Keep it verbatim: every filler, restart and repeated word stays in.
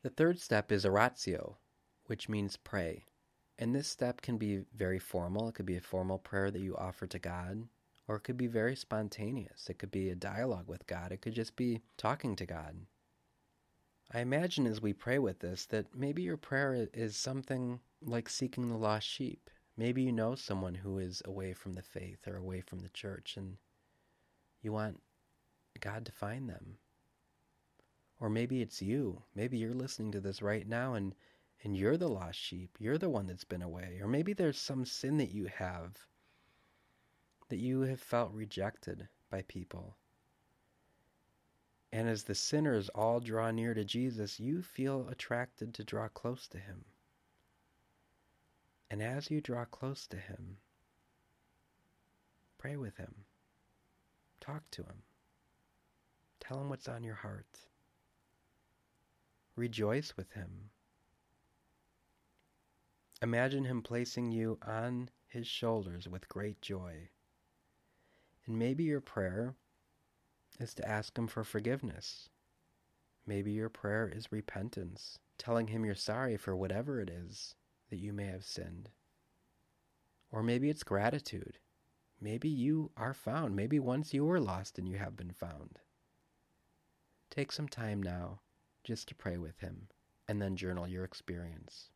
The third step is oratio, which means pray. And this step can be very formal. It could be a formal prayer that you offer to God, or it could be very spontaneous. It could be a dialogue with God. It could just be talking to God. I imagine as we pray with this that maybe your prayer is something like seeking the lost sheep. Maybe you know someone who is away from the faith or away from the church, and you want God to find them. Or maybe it's you. Maybe you're listening to this right now and, and you're the lost sheep. You're the one that's been away. Or maybe there's some sin that you have, that you have felt rejected by people. And as the sinners all draw near to Jesus, you feel attracted to draw close to him. And as you draw close to him, pray with him. Talk to him. Tell him what's on your heart. Rejoice with him. Imagine him placing you on his shoulders with great joy. And maybe your prayer is to ask him for forgiveness. Maybe your prayer is repentance, telling him you're sorry for whatever it is that you may have sinned. Or maybe it's gratitude. Maybe you are found. Maybe once you were lost and you have been found. Take some time now just to pray with him, and then journal your experience.